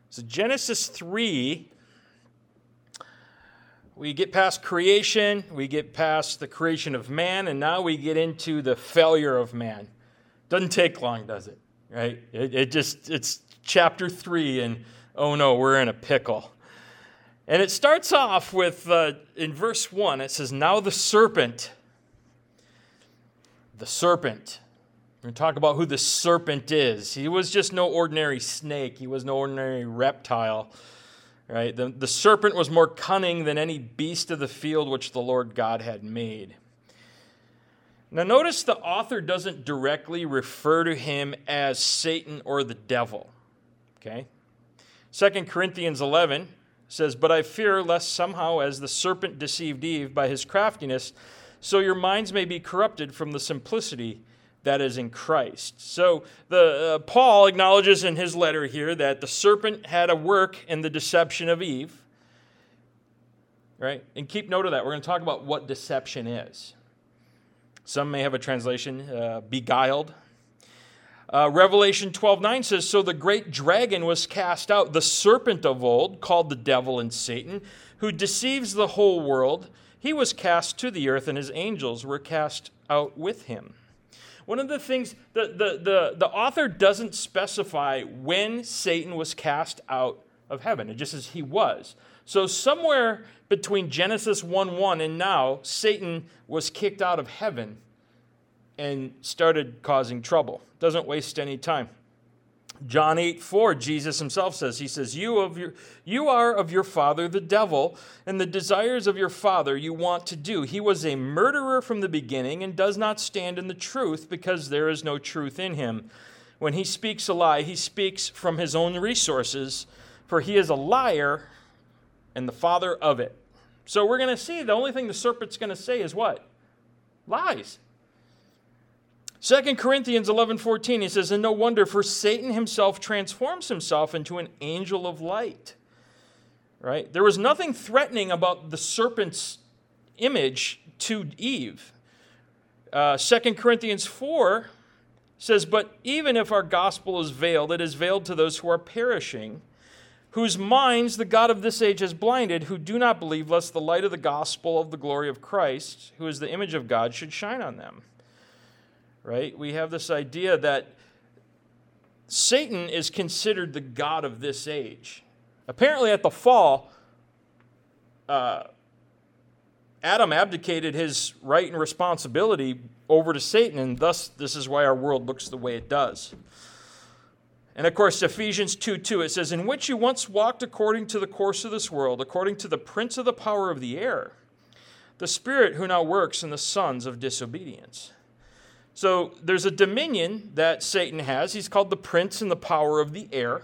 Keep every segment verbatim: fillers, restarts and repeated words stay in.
So Genesis three, we get past creation, we get past the creation of man, and now we get into the failure of man. Doesn't take long, does it? Right? It, it just, it's chapter three, and oh no, we're in a pickle. And it starts off with, uh, in verse one, it says, now the serpent, the serpent. We're going to talk about who the serpent is. He was just no ordinary snake. He was no ordinary reptile. Right? The, the serpent was more cunning than any beast of the field which the Lord God had made. Now notice the author doesn't directly refer to him as Satan or the devil. Okay? Second Corinthians eleven says, but I fear lest somehow as the serpent deceived Eve by his craftiness, so your minds may be corrupted from the simplicity that is in Christ. So the uh, Paul acknowledges in his letter here that the serpent had a work in the deception of Eve. Right? And keep note of that. We're going to talk about what deception is. Some may have a translation, uh, beguiled. Uh, Revelation twelve nine says, so the great dragon was cast out, the serpent of old, called the devil and Satan, who deceives the whole world. He was cast to the earth, and his angels were cast out with him. One of the things, the, the, the, the author doesn't specify when Satan was cast out of heaven. It just says he was. So somewhere between Genesis one one and now, Satan was kicked out of heaven and started causing trouble. Doesn't waste any time. John eight four, Jesus himself says, he says, you, of your, you are of your father the devil, and the desires of your father you want to do. He was a murderer from the beginning and does not stand in the truth because there is no truth in him. When he speaks a lie, he speaks from his own resources, for he is a liar and the father of it. So we're going to see the only thing the serpent's going to say is what? Lies. Second Corinthians eleven fourteen, he says, and no wonder, for Satan himself transforms himself into an angel of light. Right? There was nothing threatening about the serpent's image to Eve. Uh, Second Corinthians four says, but even if our gospel is veiled, it is veiled to those who are perishing, whose minds the God of this age has blinded, who do not believe, lest the light of the gospel of the glory of Christ, who is the image of God, should shine on them. Right? We have this idea that Satan is considered the god of this age. Apparently at the fall, uh, Adam abdicated his right and responsibility over to Satan, and thus this is why our world looks the way it does. And of course, Ephesians two two, it says, in which you once walked according to the course of this world, according to the prince of the power of the air, the spirit who now works in the sons of disobedience. So there's a dominion that Satan has. He's called the prince and the power of the air.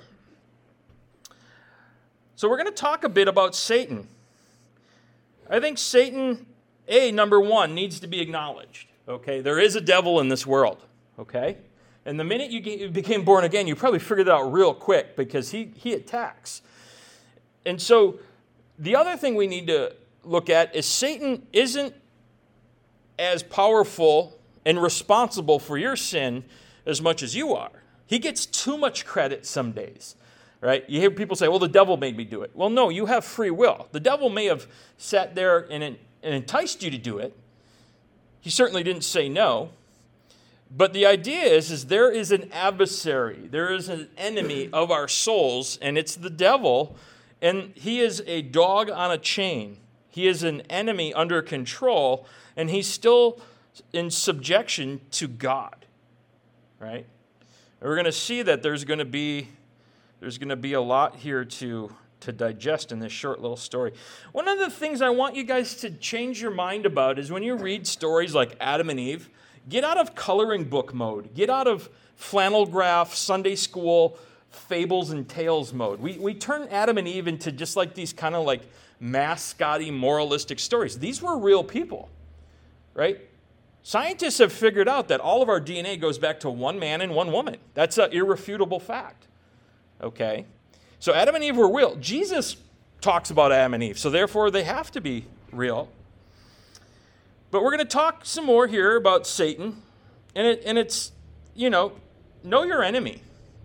So we're going to talk a bit about Satan. I think Satan, A, number one, needs to be acknowledged. Okay, there is a devil in this world. Okay, and the minute you, get, you became born again, you probably figured that out real quick because he, he attacks. And so the other thing we need to look at is Satan isn't as powerful and responsible for your sin as much as you are. He gets too much credit some days, right? You hear people say, well, the devil made me do it. Well, no, you have free will. The devil may have sat there and, and enticed you to do it. He certainly didn't say no. But the idea is, is there is an adversary. There is an enemy of our souls, and it's the devil. And he is a dog on a chain. He is an enemy under control, and he's still in subjection to God, right? And we're going to see that there's going to be there's going to be a lot here to to digest in this short little story. One of the things I want you guys to change your mind about is when you read stories like Adam and Eve, get out of coloring book mode. Get out of flannel graph, Sunday school, fables and tales mode. We we turn Adam and Eve into just like these kind of like mascotty, moralistic stories. These were real people, right? Scientists have figured out that all of our D N A goes back to one man and one woman. That's an irrefutable fact. Okay? So Adam and Eve were real. Jesus talks about Adam and Eve, so therefore they have to be real. But we're going to talk some more here about Satan. And it and it's, you know, know your enemy.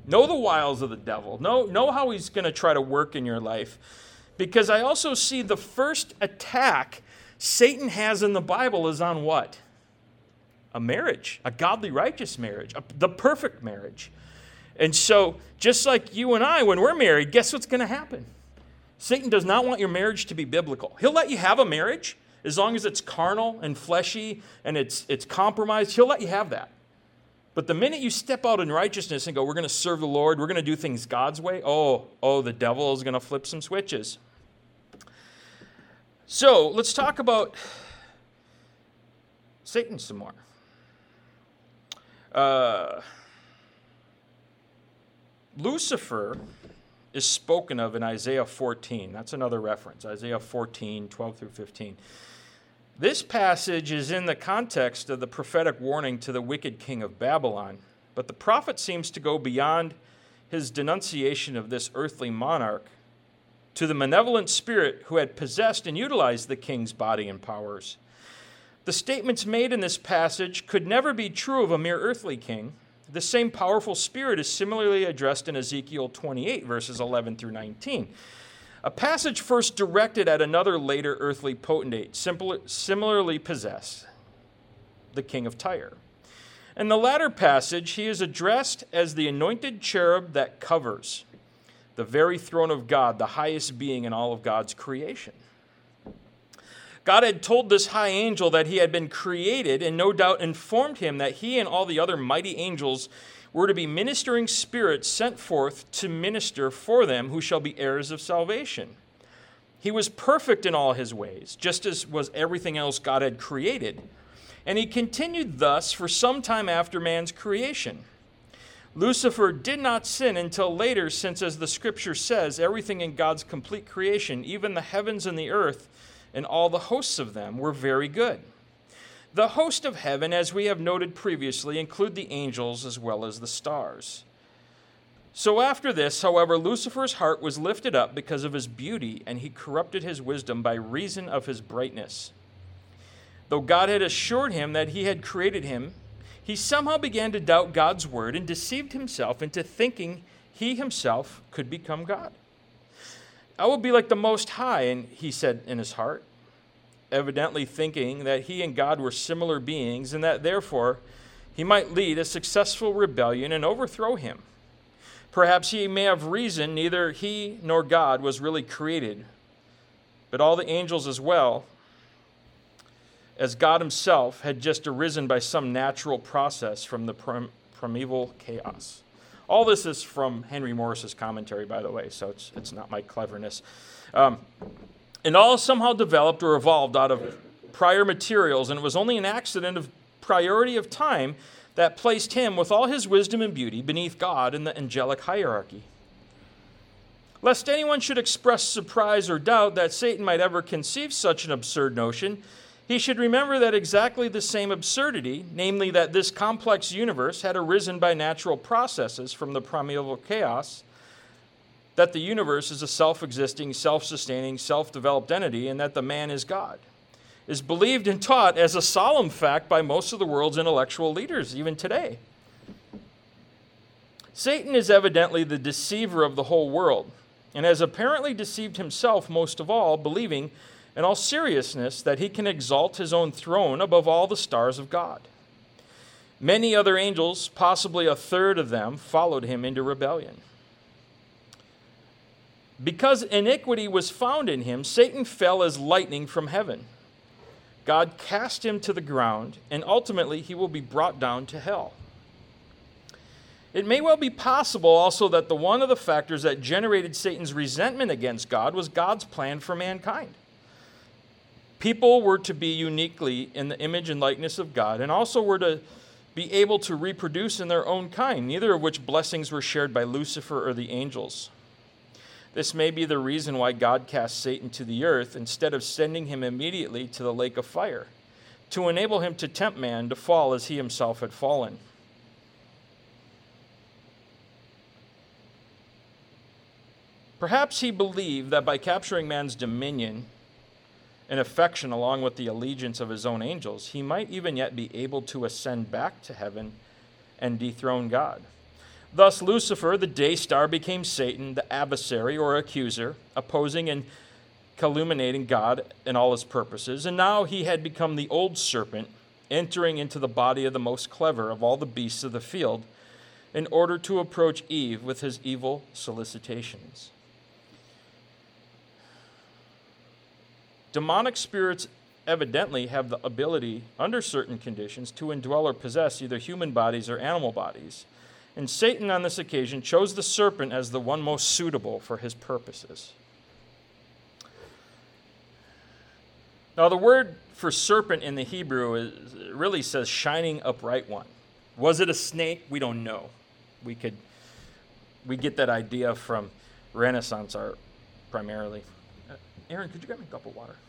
Know the wiles of the devil. Know, know how he's going to try to work in your life. Because I also see the first attack Satan has in the Bible is on what? A marriage, a godly, righteous marriage, a, the perfect marriage. And so, just like you and I, when we're married, guess what's going to happen? Satan does not want your marriage to be biblical. He'll let you have a marriage as long as it's carnal and fleshy and it's, it's compromised. He'll let you have that. But the minute you step out in righteousness and go, we're going to serve the Lord, we're going to do things God's way, oh, oh, the devil is going to flip some switches. So let's talk about Satan some more. Uh, Lucifer is spoken of in Isaiah fourteen. That's another reference, Isaiah fourteen, twelve through fifteen. This passage is in the context of the prophetic warning to the wicked king of Babylon, but the prophet seems to go beyond his denunciation of this earthly monarch to the malevolent spirit who had possessed and utilized the king's body and powers. The statements made in this passage could never be true of a mere earthly king. The same powerful spirit is similarly addressed in Ezekiel twenty-eight, verses eleven through nineteen. A passage first directed at another later earthly potentate, similarly possessed, the king of Tyre. In the latter passage, he is addressed as the anointed cherub that covers the very throne of God, the highest being in all of God's creation. God had told this high angel that he had been created and no doubt informed him that he and all the other mighty angels were to be ministering spirits sent forth to minister for them who shall be heirs of salvation. He was perfect in all his ways, just as was everything else God had created. And he continued thus for some time after man's creation. Lucifer did not sin until later, since, as the scripture says, everything in God's complete creation, even the heavens and the earth and all the hosts of them, were very good. The host of heaven, as we have noted previously, include the angels as well as the stars. So after this, however, Lucifer's heart was lifted up because of his beauty, and he corrupted his wisdom by reason of his brightness. Though God had assured him that he had created him, he somehow began to doubt God's word and deceived himself into thinking he himself could become God. I will be like the Most High, and he said in his heart, evidently thinking that he and God were similar beings and that therefore he might lead a successful rebellion and overthrow him. Perhaps he may have reasoned neither he nor God was really created, but all the angels as well, as God himself had just arisen by some natural process from the prim- primeval chaos. All this is from Henry Morris's commentary, by the way, so it's it's not my cleverness. Um, and all somehow developed or evolved out of prior materials, and it was only an accident of priority of time that placed him, with all his wisdom and beauty, beneath God in the angelic hierarchy. Lest anyone should express surprise or doubt that Satan might ever conceive such an absurd notion, he should remember that exactly the same absurdity, namely that this complex universe had arisen by natural processes from the primeval chaos, that the universe is a self-existing, self-sustaining, self-developed entity, and that the man is God, is believed and taught as a solemn fact by most of the world's intellectual leaders, even today. Satan is evidently the deceiver of the whole world, and has apparently deceived himself most of all, believing in all seriousness that he can exalt his own throne above all the stars of God. Many other angels, possibly a third of them, followed him into rebellion. Because iniquity was found in him, Satan fell as lightning from heaven. God cast him to the ground, and ultimately he will be brought down to hell. It may well be possible also that the one of the factors that generated Satan's resentment against God was God's plan for mankind. People were to be uniquely in the image and likeness of God, and also were to be able to reproduce in their own kind, neither of which blessings were shared by Lucifer or the angels. This may be the reason why God cast Satan to the earth instead of sending him immediately to the lake of fire, to enable him to tempt man to fall as he himself had fallen. Perhaps he believed that by capturing man's dominion and affection along with the allegiance of his own angels, he might even yet be able to ascend back to heaven and dethrone God. Thus, Lucifer, the day star, became Satan, the adversary or accuser, opposing and calumniating God and all his purposes. And now he had become the old serpent, entering into the body of the most clever of all the beasts of the field, in order to approach Eve with his evil solicitations. Demonic spirits evidently have the ability, under certain conditions, to indwell or possess either human bodies or animal bodies. And Satan, on this occasion, chose the serpent as the one most suitable for his purposes. Now, the word for serpent in the Hebrew is, really says shining upright one. Was it a snake? We don't know. We could we get that idea from Renaissance art primarily. Uh, Aaron, could you grab me a cup of water?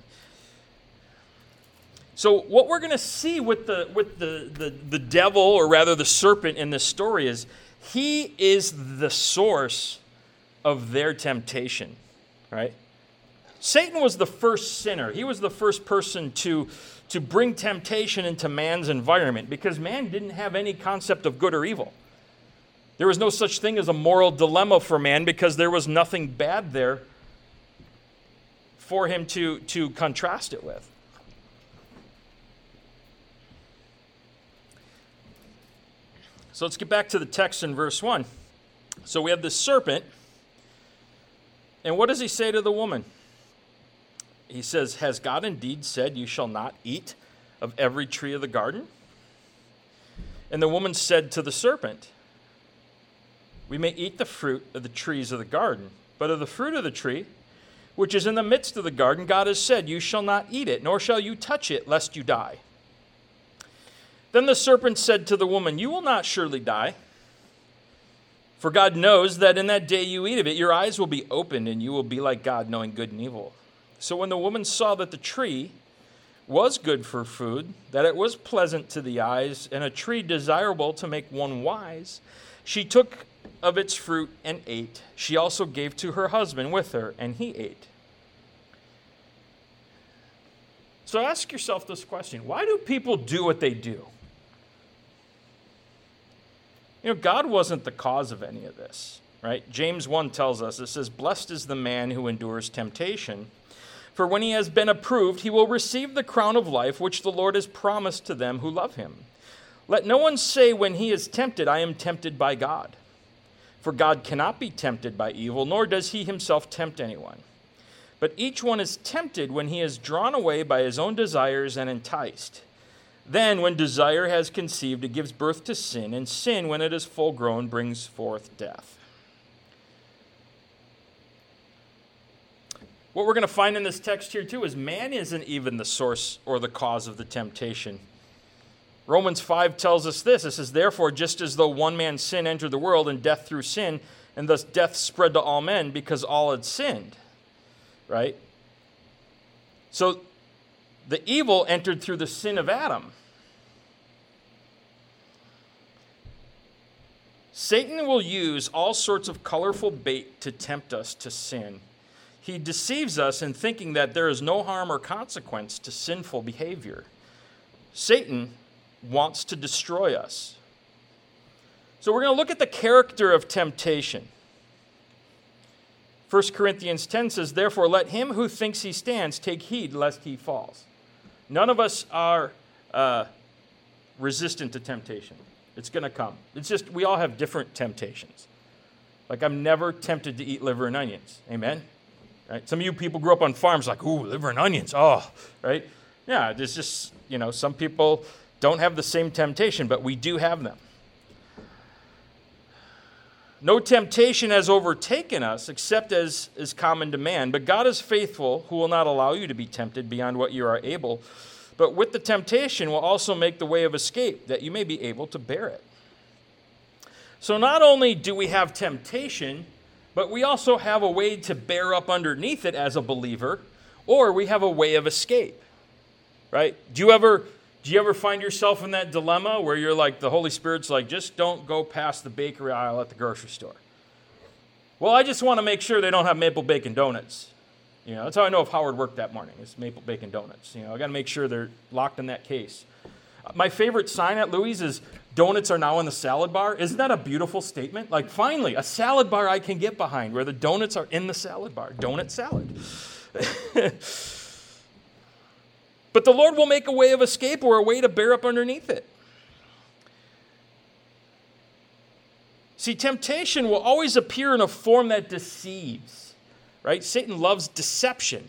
So what we're going to see with the with the, the the devil, or rather the serpent in this story, is he is the source of their temptation, right? Satan was the first sinner. He was the first person to, to bring temptation into man's environment, because man didn't have any concept of good or evil. There was no such thing as a moral dilemma for man, because there was nothing bad there for him to, to contrast it with. So let's get back to the text in verse one. So we have the serpent, and what does he say to the woman? He says, has God indeed said, you shall not eat of every tree of the garden? And the woman said to the serpent, we may eat the fruit of the trees of the garden, but of the fruit of the tree, which is in the midst of the garden, God has said, you shall not eat it, nor shall you touch it, lest you die. Then the serpent said to the woman, you will not surely die. For God knows that in that day you eat of it, your eyes will be opened, and you will be like God, knowing good and evil. So when the woman saw that the tree was good for food, that it was pleasant to the eyes, and a tree desirable to make one wise, she took of its fruit and ate. She also gave to her husband with her, and he ate. So ask yourself this question. Why do people do what they do? You know, God wasn't the cause of any of this, right? James one tells us, it says, blessed is the man who endures temptation, for when he has been approved, he will receive the crown of life which the Lord has promised to them who love him. Let no one say when he is tempted, I am tempted by God. For God cannot be tempted by evil, nor does he himself tempt anyone. But each one is tempted when he is drawn away by his own desires and enticed. Then, when desire has conceived, it gives birth to sin, and sin, when it is full grown, brings forth death. What we're going to find in this text here, too, is man isn't even the source or the cause of the temptation. Romans five tells us this. It says, therefore, just as though one man's sin entered the world, and death through sin, and thus death spread to all men because all had sinned. Right? So, the evil entered through the sin of Adam. Satan will use all sorts of colorful bait to tempt us to sin. He deceives us in thinking that there is no harm or consequence to sinful behavior. Satan wants to destroy us. So we're going to look at the character of temptation. First Corinthians ten says, therefore, let him who thinks he stands take heed lest he falls. None of us are uh, resistant to temptation. It's going to come. It's just we all have different temptations. Like I'm never tempted to eat liver and onions. Amen? Right? Some of you people grew up on farms like, ooh, liver and onions. Oh, right? Yeah, there's just, you know, some people don't have the same temptation, but we do have them. No temptation has overtaken us except as is common to man, but God is faithful, who will not allow you to be tempted beyond what you are able, but with the temptation will also make the way of escape, that you may be able to bear it. So not only do we have temptation, but we also have a way to bear up underneath it as a believer, or we have a way of escape, right? Do you ever... Do you ever find yourself in that dilemma where you're like, the Holy Spirit's like, just don't go past the bakery aisle at the grocery store? Well, I just want to make sure they don't have maple bacon donuts. You know, that's how I know if Howard worked that morning. It's maple bacon donuts. You know, I got to make sure they're locked in that case. My favorite sign at Louis is, donuts are now in the salad bar. Isn't that a beautiful statement? Like, finally, a salad bar I can get behind where the donuts are in the salad bar. Donut salad. But the Lord will make a way of escape or a way to bear up underneath it. See, temptation will always appear in a form that deceives, right? Satan loves deception.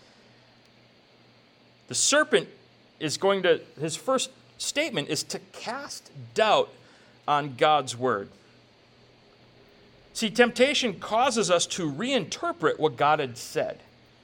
The serpent is going to, his first statement is to cast doubt on God's word. See, temptation causes us to reinterpret what God had said.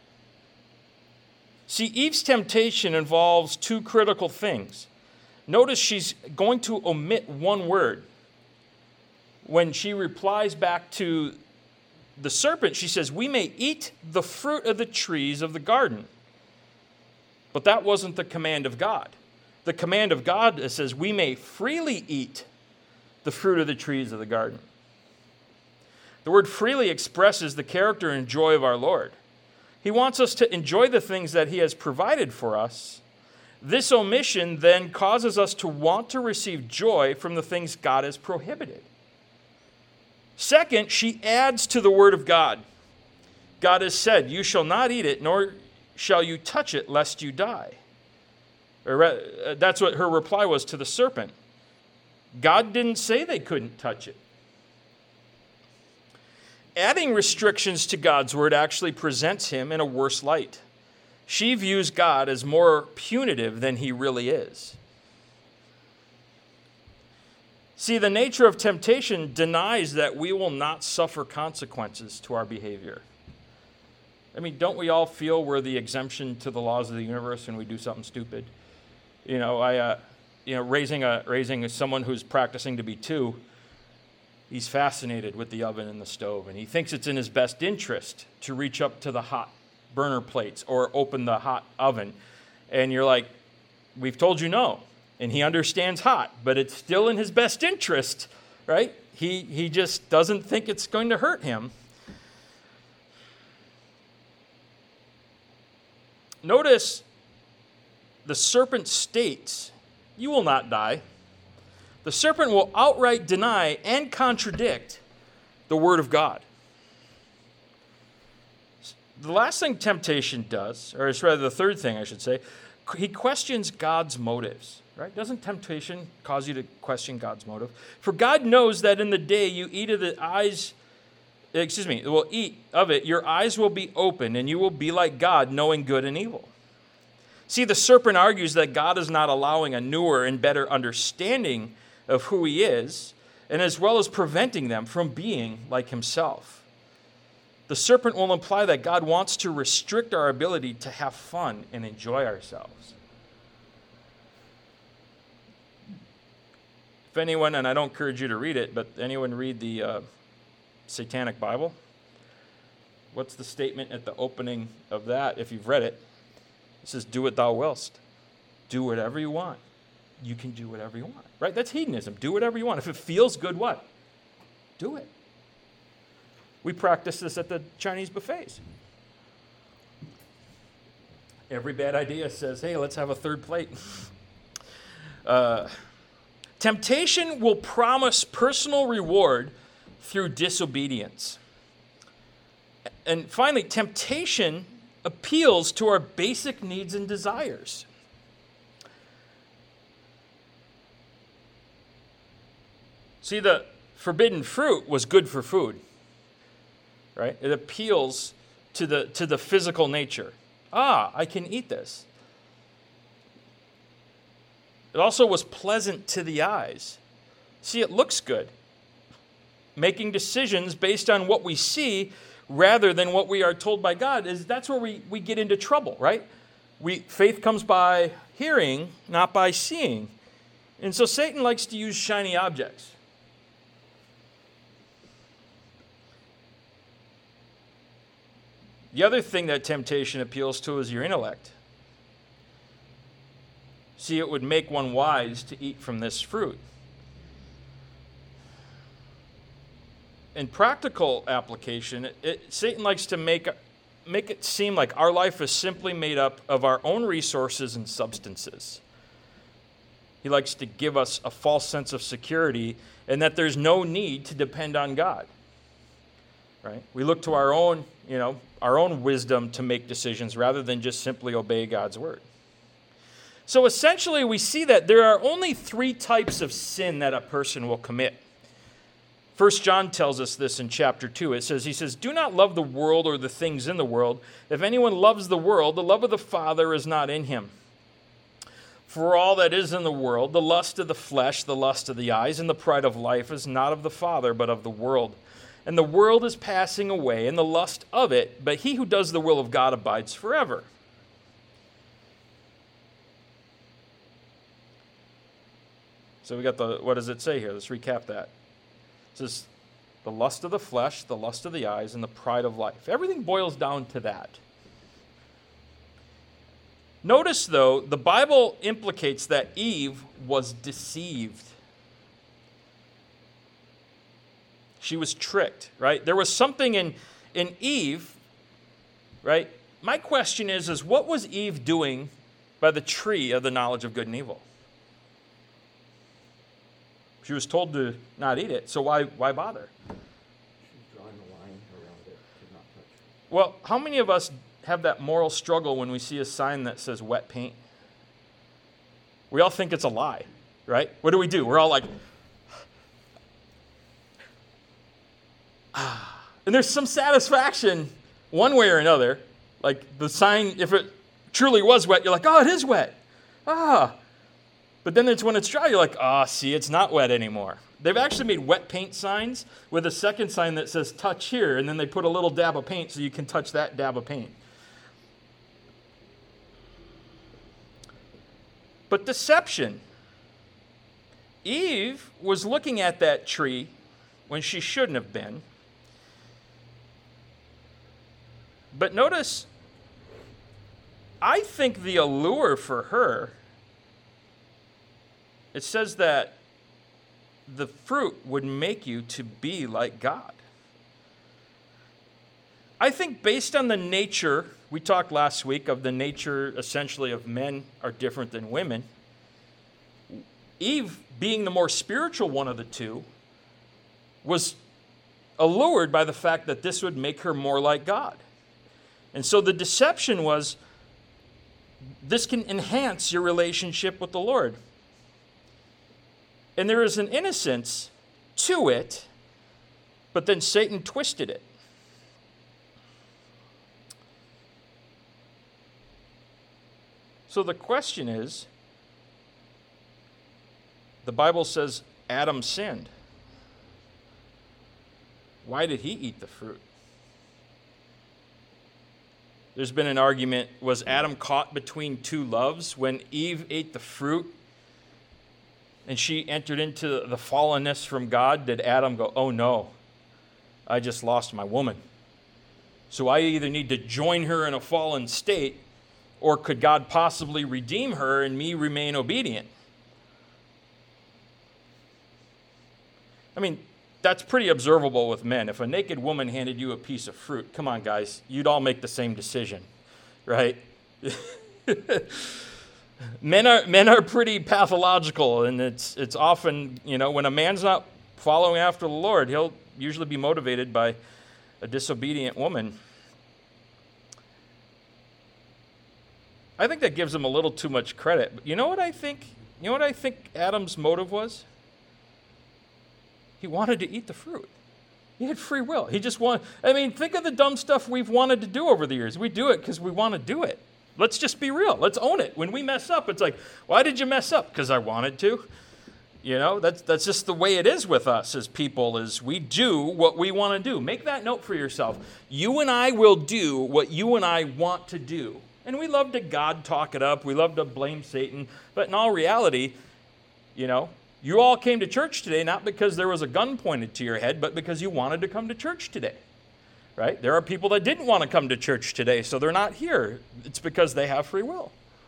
See, Eve's temptation involves two critical things. Notice she's going to omit one word. When she replies back to the serpent, she says, "We may eat the fruit of the trees of the garden." But that wasn't the command of God. The command of God says, "We may freely eat the fruit of the trees of the garden." The word freely expresses the character and joy of our Lord. He wants us to enjoy the things that he has provided for us. This omission then causes us to want to receive joy from the things God has prohibited. Second, she adds to the word of God. God has said, "You shall not eat it, nor shall you touch it, lest you die." Or, that's what her reply was to the serpent. God didn't say they couldn't touch it. Adding restrictions to God's word actually presents him in a worse light. She views God as more punitive than he really is. See, the nature of temptation denies that we will not suffer consequences to our behavior. I mean, don't we all feel we're the exemption to the laws of the universe when we do something stupid? You know, I, uh, you know, raising a raising someone who's practicing to be two, he's fascinated with the oven and the stove, and he thinks it's in his best interest to reach up to the hot burner plates or open the hot oven. And you're like, "We've told you no." And he understands hot, but it's still in his best interest, right? He he just doesn't think it's going to hurt him. Notice the serpent states, "You will not die." The serpent will outright deny and contradict the word of God. The last thing temptation does, or it's rather the third thing I should say, he questions God's motives. Right? Doesn't temptation cause you to question God's motive? For God knows that in the day you eat of the eyes, excuse me, will eat of it, your eyes will be open, and you will be like God, knowing good and evil. See, the serpent argues that God is not allowing a newer and better understanding of who he is, and as well as preventing them from being like himself. The serpent will imply that God wants to restrict our ability to have fun and enjoy ourselves. If anyone, and I don't encourage you to read it, but anyone read the uh, Satanic Bible? What's the statement at the opening of that, if you've read it? It says, "Do what thou willst." Do whatever you want. You can do whatever you want, right? That's hedonism. Do whatever you want. If it feels good, what? Do it. We practice this at the Chinese buffets. Every bad idea says, "Hey, let's have a third plate." uh, Temptation will promise personal reward through disobedience. And finally, temptation appeals to our basic needs and desires. See, the forbidden fruit was good for food, right? It appeals to the, to the physical nature. Ah, I can eat this. It also was pleasant to the eyes. See, it looks good. Making decisions based on what we see rather than what we are told by God, is that's where we, we get into trouble, right? We faith comes by hearing, not by seeing. And so Satan likes to use shiny objects. The other thing that temptation appeals to is your intellect. See, it would make one wise to eat from this fruit. In practical application, it, it, Satan likes to make, make it seem like our life is simply made up of our own resources and substances. He likes to give us a false sense of security and that there's no need to depend on God. Right? We look to our own, you know, our own wisdom to make decisions rather than just simply obey God's word. So essentially we see that there are only three types of sin that a person will commit. First John tells us this in chapter two. It says, he says, "Do not love the world or the things in the world. If anyone loves the world, the love of the Father is not in him. For all that is in the world, the lust of the flesh, the lust of the eyes, and the pride of life is not of the Father, but of the world. And the world is passing away, and the lust of it, but he who does the will of God abides forever." So we got the, what does it say here? Let's recap that. It says, the lust of the flesh, the lust of the eyes, and the pride of life. Everything boils down to that. Notice, though, the Bible implicates that Eve was deceived. She was tricked, right? There was something in, in Eve, right? My question is, is what was Eve doing by the tree of the knowledge of good and evil? She was told to not eat it, so why, why bother? She's drawing a line around it to not touch it. Well, how many of us have that moral struggle when we see a sign that says wet paint? We all think it's a lie, right? What do we do? We're all like, ah. And there's some satisfaction one way or another. Like the sign, if it truly was wet, you're like, oh, it is wet. Ah. But then it's when it's dry, you're like, ah, see, it's not wet anymore. They've actually made wet paint signs with a second sign that says touch here, and then they put a little dab of paint so you can touch that dab of paint. But deception. Eve was looking at that tree when she shouldn't have been. But notice, I think the allure for her, it says that the fruit would make you to be like God. I think based on the nature, we talked last week of the nature essentially of men are different than women. Eve, being the more spiritual one of the two, was allured by the fact that this would make her more like God. And so the deception was, this can enhance your relationship with the Lord. And there is an innocence to it, but then Satan twisted it. So the question is, the Bible says Adam sinned. Why did he eat the fruit? There's been an argument, was Adam caught between two loves? When Eve ate the fruit and she entered into the fallenness from God, did Adam go, oh no, I just lost my woman. So I either need to join her in a fallen state, or could God possibly redeem her and me remain obedient? I mean, that's pretty observable with men. If a naked woman handed you a piece of fruit, come on, guys, you'd all make the same decision, right? men are men are pretty pathological, and it's it's often, you know, when a man's not following after the Lord, he'll usually be motivated by a disobedient woman. I think that gives him a little too much credit. But you know what I think? You know what I think Adam's motive was? He wanted to eat the fruit. He had free will. He just wanted, I mean, think of the dumb stuff we've wanted to do over the years. We do it because we want to do it. Let's just be real. Let's own it. When we mess up, it's like, why did you mess up? Because I wanted to. You know, that's that's just the way it is with us as people, is we do what we want to do. Make that note for yourself. You and I will do what you and I want to do. And we love to God talk it up. We love to blame Satan. But in all reality, you know, you all came to church today not because there was a gun pointed to your head, but because you wanted to come to church today. Right? There are people that didn't want to come to church today, so they're not here. It's because they have free will.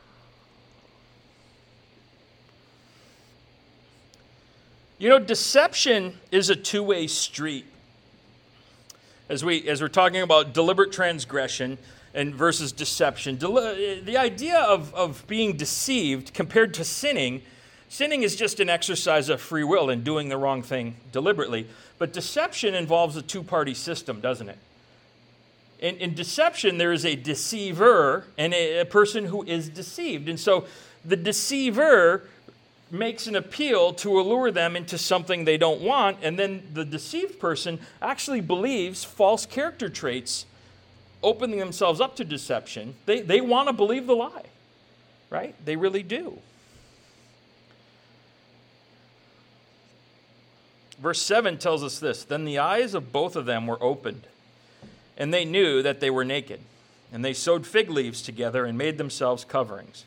You know, deception is a two-way street. As we as we're talking about deliberate transgression and versus deception, Deli- the idea of, of being deceived compared to sinning, Sinning is just an exercise of free will and doing the wrong thing deliberately. But deception involves a two-party system, doesn't it? In, in deception, there is a deceiver and a, a person who is deceived. And so the deceiver makes an appeal to allure them into something they don't want, and then the deceived person actually believes false character traits, opening themselves up to deception. They, they want to believe the lie, right? They really do. Verse seven tells us this: Then the eyes of both of them were opened, and they knew that they were naked. And they sewed fig leaves together and made themselves coverings.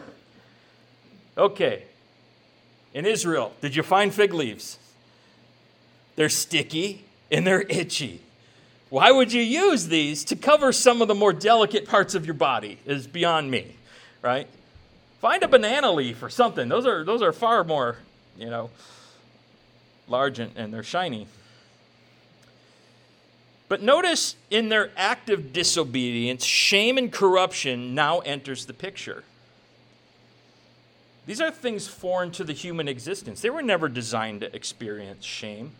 Okay. In Israel, did you find fig leaves? They're sticky and they're itchy. Why would you use these to cover some of the more delicate parts of your body? Is beyond me, right? Find a banana leaf or something. Those are those are far more, you know, large and, and they're shiny. But notice in their active disobedience, shame and corruption now enters the picture. These are things foreign to the human existence. They were never designed to experience shame.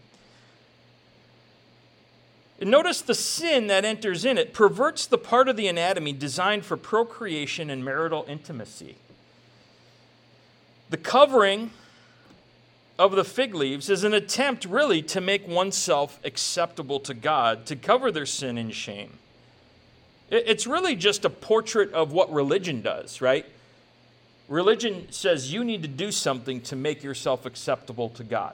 And notice the sin that enters in it perverts the part of the anatomy designed for procreation and marital intimacy. The covering of the fig leaves is an attempt really to make oneself acceptable to God, to cover their sin and shame. It's really just a portrait of what religion does, right? Religion says you need to do something to make yourself acceptable to God.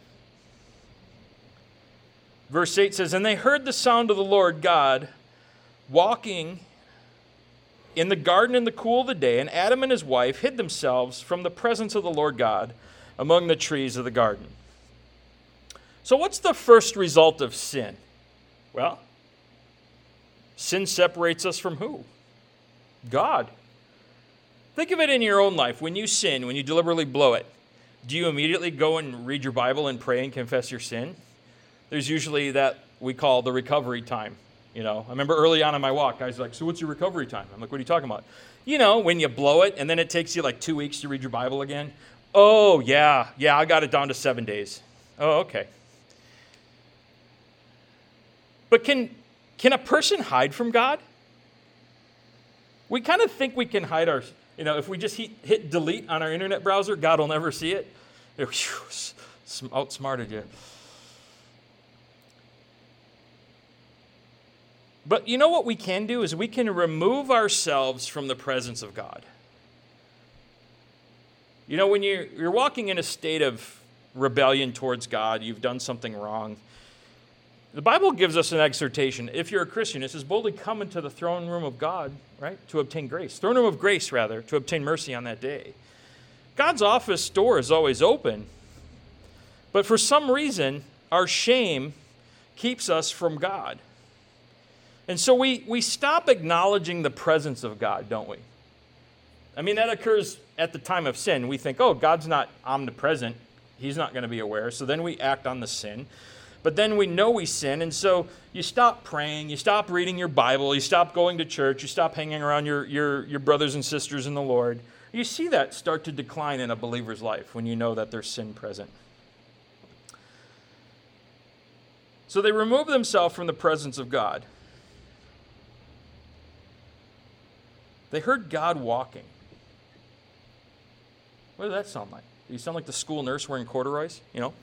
Verse eight says, And they heard the sound of the Lord God walking in the garden in the cool of the day, and Adam and his wife hid themselves from the presence of the Lord God among the trees of the garden. So what's the first result of sin? Well, sin separates us from who? God. Think of it in your own life. When you sin, when you deliberately blow it, do you immediately go and read your Bible and pray and confess your sin? There's usually that we call the recovery time. You know, I remember early on in my walk, guys were like, so what's your recovery time? I'm like, what are you talking about? You know, when you blow it and then it takes you like two weeks to read your Bible again. Oh, yeah, yeah, I got it down to seven days. Oh, okay. But can can a person hide from God? We kind of think we can hide our, you know, if we just hit, hit delete on our internet browser, God will never see it. Whew, outsmarted you. But you know what we can do is we can remove ourselves from the presence of God. You know, when you're, you're walking in a state of rebellion towards God, you've done something wrong. The Bible gives us an exhortation. If you're a Christian, it says, boldly come into the throne room of God, right, to obtain grace. Throne room of grace, rather, to obtain mercy on that day. God's office door is always open. But for some reason, our shame keeps us from God. And so we, we stop acknowledging the presence of God, don't we? I mean, that occurs at the time of sin. We think, oh, God's not omnipresent. He's not going to be aware. So then we act on the sin. But then we know we sin, and so you stop praying, you stop reading your Bible, you stop going to church, you stop hanging around your, your, your brothers and sisters in the Lord. You see that start to decline in a believer's life when you know that there's sin present. So they remove themselves from the presence of God. They heard God walking. What did that sound like? Do you sound like the school nurse wearing corduroys? You know?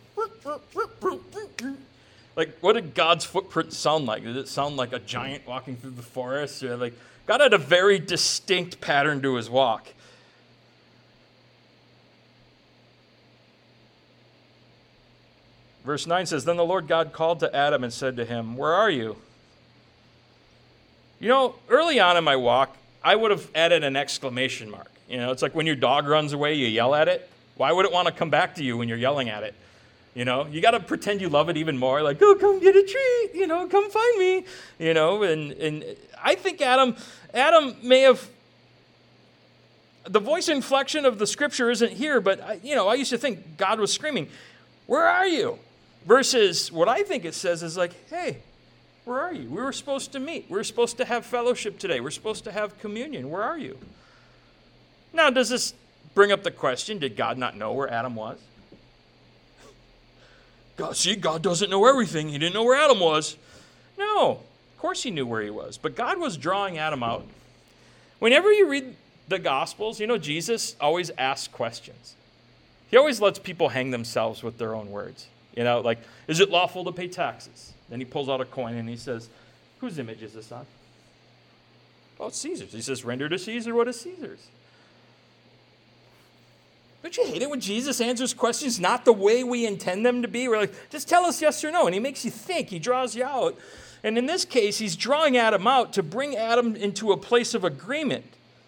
Like, what did God's footprint sound like? Did it sound like a giant walking through the forest? Or like, God had a very distinct pattern to his walk. Verse nine says, Then the Lord God called to Adam and said to him, Where are you? You know, early on in my walk, I would have added an exclamation mark. You know, it's like when your dog runs away, you yell at it. Why would it want to come back to you when you're yelling at it? You know, you got to pretend you love it even more. Like, oh, come get a treat. You know, come find me. You know, and and I think Adam, Adam may have, the voice inflection of the scripture isn't here, but, I, you know, I used to think God was screaming, where are you? Versus what I think it says is like, hey, where are you? We were supposed to meet. We were supposed to have fellowship today. We're supposed to have communion. Where are you? Now, does this bring up the question, did God not know where Adam was? God, see, God doesn't know everything. He didn't know where Adam was. No, of course he knew where he was. But God was drawing Adam out. Whenever you read the Gospels, you know, Jesus always asks questions. He always lets people hang themselves with their own words. You know, like, is it lawful to pay taxes? Then he pulls out a coin and he says, whose image is this on? Oh, it's Caesar's. He says, render to Caesar what is Caesar's. Don't you hate it when Jesus answers questions not the way we intend them to be? We're like, just tell us yes or no. And he makes you think. He draws you out. And in this case, he's drawing Adam out to bring Adam into a place of agreement.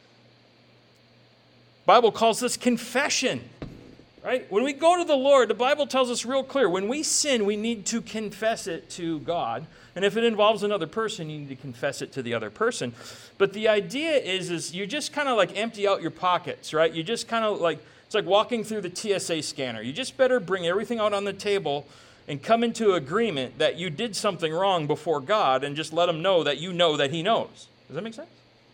The Bible calls this confession. Right? When we go to the Lord, the Bible tells us real clear, when we sin, we need to confess it to God. And if it involves another person, you need to confess it to the other person. But the idea is, is you just kind of like empty out your pockets, right? You just kind of like, it's like walking through the T S A scanner. You just better bring everything out on the table and come into agreement that you did something wrong before God and just let him know that you know that he knows. Does that make sense?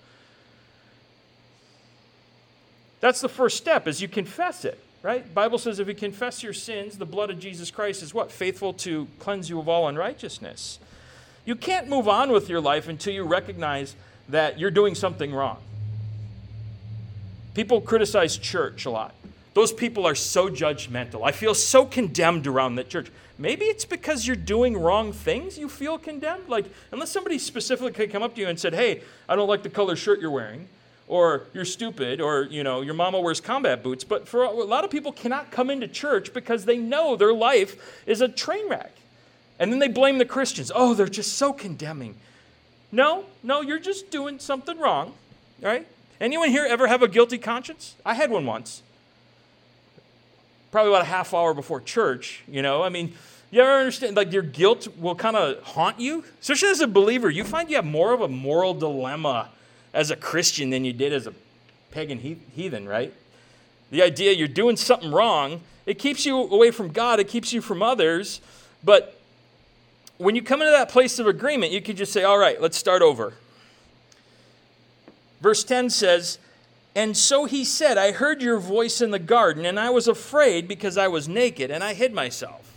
That's the first step, is you confess it. Right? The Bible says if you confess your sins, the blood of Jesus Christ is what? Faithful to cleanse you of all unrighteousness. You can't move on with your life until you recognize that you're doing something wrong. People criticize church a lot. Those people are so judgmental. I feel so condemned around the church. Maybe it's because you're doing wrong things you feel condemned. Like, unless somebody specifically could come up to you and said, hey, I don't like the color shirt you're wearing. Or you're stupid, or, you know, your mama wears combat boots. But for a lot of people cannot come into church because they know their life is a train wreck. And then they blame the Christians. Oh, they're just so condemning. No, no, you're just doing something wrong, right? Anyone here ever have a guilty conscience? I had one once. Probably about a half hour before church, you know. I mean, you ever understand, like, your guilt will kind of haunt you? Especially as a believer, you find you have more of a moral dilemma as a Christian than you did as a pagan heathen, right? The idea you're doing something wrong, it keeps you away from God, it keeps you from others, but when you come into that place of agreement, you can just say, all right, let's start over. Verse ten says, and so he said, I heard your voice in the garden, and I was afraid because I was naked, and I hid myself.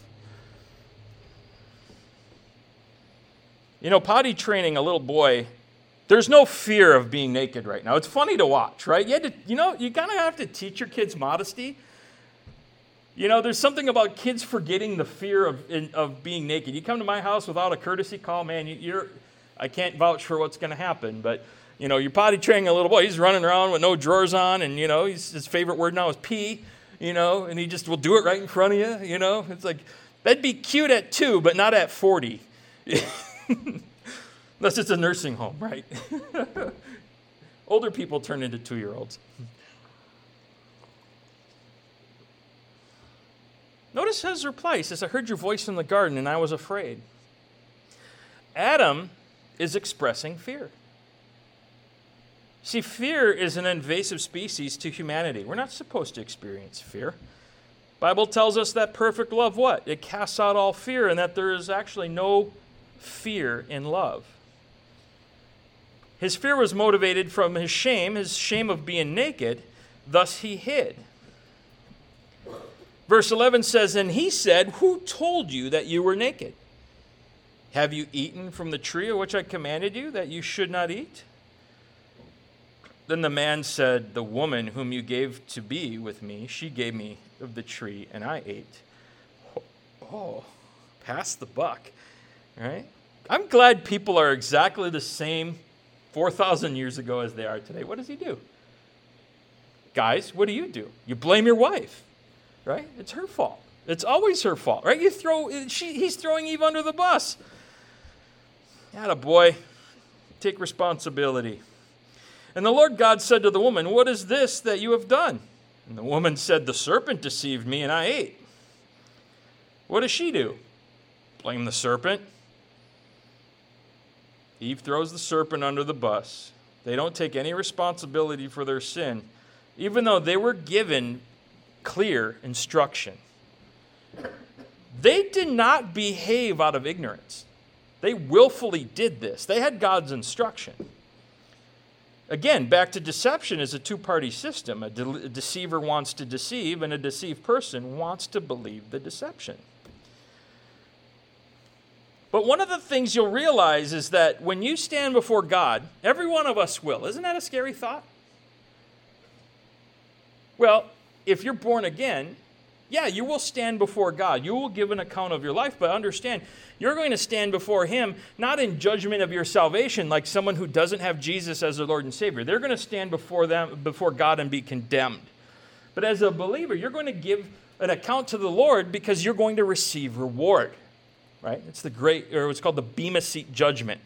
You know, potty training a little boy, there's no fear of being naked right now. It's funny to watch, right? You, had to, you know, you kind of have to teach your kids modesty. You know, there's something about kids forgetting the fear of in, of being naked. You come to my house without a courtesy call, man, you, you're, I can't vouch for what's going to happen. But, you know, you're potty training a little boy. He's running around with no drawers on, and, you know, he's, his favorite word now is pee, you know, and he just will do it right in front of you, you know. It's like, that'd be cute at two, but not at forty. Unless it's a nursing home, right? Older people turn into two-year-olds. Notice his reply. He says, I heard your voice in the garden, and I was afraid. Adam is expressing fear. See, fear is an invasive species to humanity. We're not supposed to experience fear. The Bible tells us that perfect love, what? It casts out all fear, and that there is actually no fear in love. His fear was motivated from his shame, his shame of being naked, thus he hid. Verse eleven says, and he said, who told you that you were naked? Have you eaten from the tree of which I commanded you that you should not eat? Then the man said, the woman whom you gave to be with me, she gave me of the tree, and I ate. Oh, pass the buck, right? I'm glad people are exactly the same four thousand years ago as they are today. What does he do? Guys, what do you do? You blame your wife, right? It's her fault. It's always her fault, right? You throw, she, he's throwing Eve under the bus. Attaboy, take responsibility. And the Lord God said to the woman, what is this that you have done? And the woman said, the serpent deceived me and I ate. What does she do? Blame the serpent. Eve throws the serpent under the bus. They don't take any responsibility for their sin, even though they were given clear instruction. They did not behave out of ignorance. They willfully did this. They had God's instruction. Again, back to deception is a two-party system. A, de- a deceiver wants to deceive, and a deceived person wants to believe the deception. But one of the things you'll realize is that when you stand before God, every one of us will. Isn't that a scary thought? Well, if you're born again, yeah, you will stand before God. You will give an account of your life, but understand, you're going to stand before Him, not in judgment of your salvation, like someone who doesn't have Jesus as their Lord and Savior. They're going to stand before them, before God and be condemned. But as a believer, you're going to give an account to the Lord because you're going to receive reward. Right? It's the great, or it's called the Bema Seat judgment.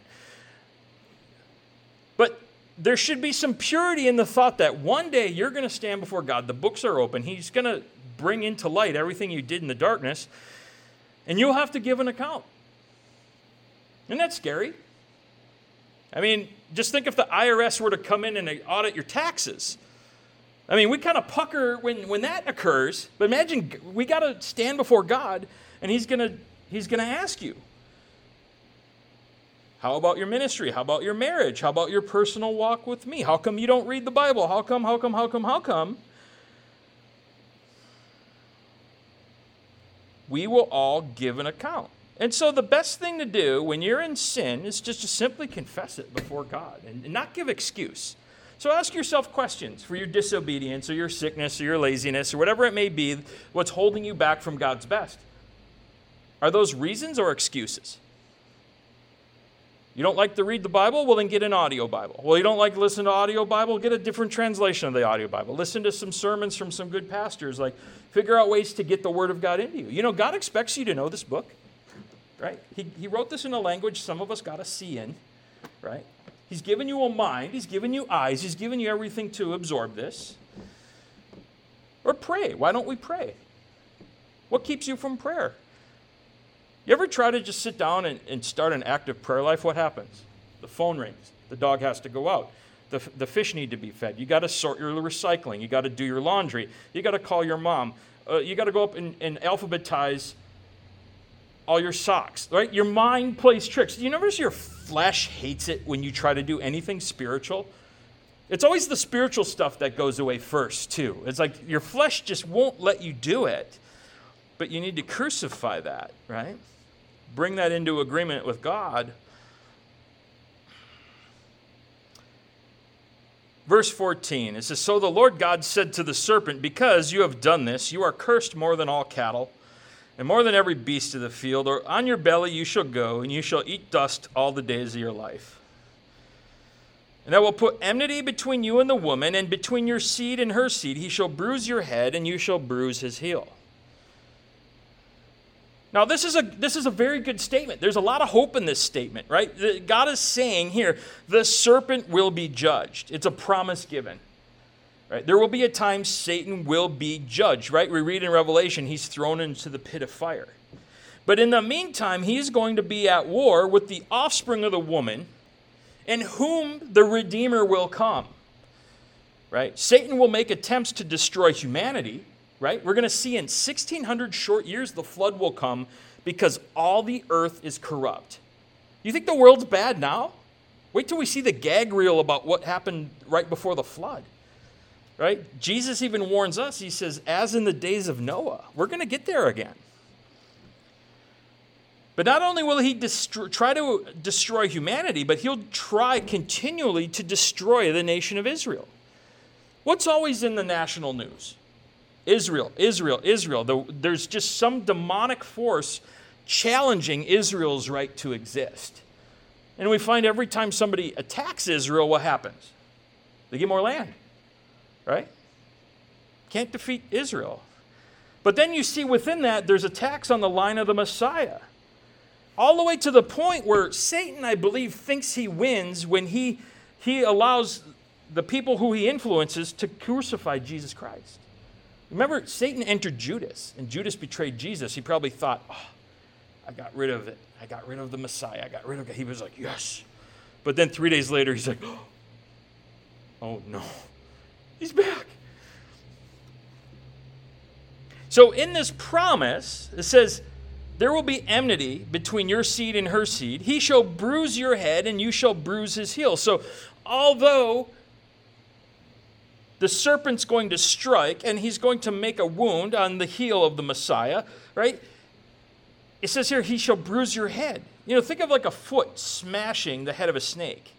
But there should be some purity in the thought that one day you're going to stand before God. The books are open. He's going to bring into light everything you did in the darkness, and you'll have to give an account. Isn't that scary? I mean, just think if the I R S were to come in and audit your taxes. I mean, we kind of pucker when, when that occurs, but imagine we got to stand before God, and He's going to He's going to ask you, how about your ministry? How about your marriage? How about your personal walk with me? How come you don't read the Bible? How come, how come, how come, how come? We will all give an account. And so the best thing to do when you're in sin is just to simply confess it before God and not give excuse. So ask yourself questions for your disobedience or your sickness or your laziness or whatever it may be, what's holding you back from God's best. Are those reasons or excuses? You don't like to read the Bible? Well, then get an audio Bible. Well, you don't like to listen to audio Bible? Get a different translation of the audio Bible. Listen to some sermons from some good pastors. Like, figure out ways to get the Word of God into you. You know, God expects you to know this book, right? He, he wrote this in a language some of us got to see in, right? He's given you a mind. He's given you eyes. He's given you everything to absorb this. Or pray. Why don't we pray? What keeps you from prayer? You ever try to just sit down and, and start an active prayer life? What happens? The phone rings. The dog has to go out. The, the fish need to be fed. You got to sort your recycling. You got to do your laundry. You got to call your mom. Uh, you got to go up and, and alphabetize all your socks, right? Your mind plays tricks. You notice your flesh hates it when you try to do anything spiritual? It's always the spiritual stuff that goes away first, too. It's like your flesh just won't let you do it. But you need to crucify that, right? Bring that into agreement with God. Verse fourteen, it says, "So the Lord God said to the serpent, because you have done this, you are cursed more than all cattle, and more than every beast of the field. Or on your belly you shall go, and you shall eat dust all the days of your life. And I will put enmity between you and the woman, and between your seed and her seed. He shall bruise your head, and you shall bruise his heel." Now, this is a this is a very good statement. There's a lot of hope in this statement, right? God is saying here, the serpent will be judged. It's a promise given, right? There will be a time Satan will be judged, right? We read in Revelation, he's thrown into the pit of fire. But in the meantime, he's going to be at war with the offspring of the woman, in whom the Redeemer will come, right? Satan will make attempts to destroy humanity, right? We're going to see in sixteen hundred short years, the flood will come because all the earth is corrupt. You think the world's bad now? Wait till we see the gag reel about what happened right before the flood, right? Jesus even warns us. He says, as in the days of Noah, we're going to get there again. But not only will he destroy, try to destroy humanity, but he'll try continually to destroy the nation of Israel. What's always in the national news? Israel, Israel, Israel. The, there's just some demonic force challenging Israel's right to exist. And we find every time somebody attacks Israel, what happens? They get more land, right? Can't defeat Israel. But then you see within that, there's attacks on the line of the Messiah. All the way to the point where Satan, I believe, thinks he wins when he, he allows the people who he influences to crucify Jesus Christ. Remember, Satan entered Judas, and Judas betrayed Jesus. He probably thought, oh, I got rid of it. I got rid of the Messiah. I got rid of it. He was like, yes. But then three days later, he's like, oh, no. He's back. So in this promise, it says, there will be enmity between your seed and her seed. He shall bruise your head, and you shall bruise his heel. So although the serpent's going to strike, and he's going to make a wound on the heel of the Messiah, right? It says here, he shall bruise your head. You know, think of like a foot smashing the head of a snake.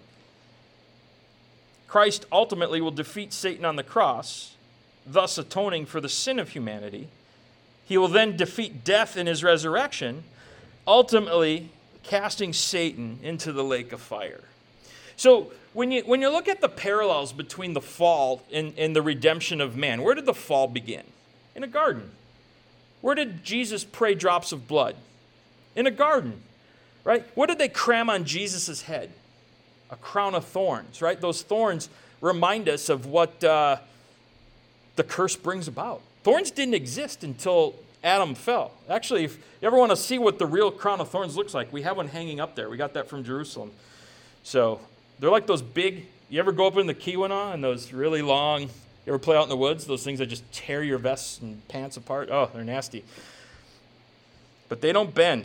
Christ ultimately will defeat Satan on the cross, thus atoning for the sin of humanity. He will then defeat death in his resurrection, ultimately casting Satan into the lake of fire. So when you when you look at the parallels between the fall and, and the redemption of man, where did the fall begin? In a garden. Where did Jesus pray drops of blood? In a garden, right? What did they cram on Jesus' head? A crown of thorns, right? Those thorns remind us of what uh, the curse brings about. Thorns didn't exist until Adam fell. Actually, if you ever want to see what the real crown of thorns looks like, we have one hanging up there. We got that from Jerusalem. So they're like those big, you ever go up in the Keweenaw and those really long, you ever play out in the woods, those things that just tear your vests and pants apart? Oh, they're nasty. But they don't bend.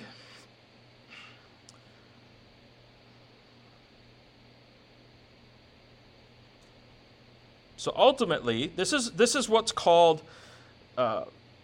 So ultimately, this is this is what's called uh,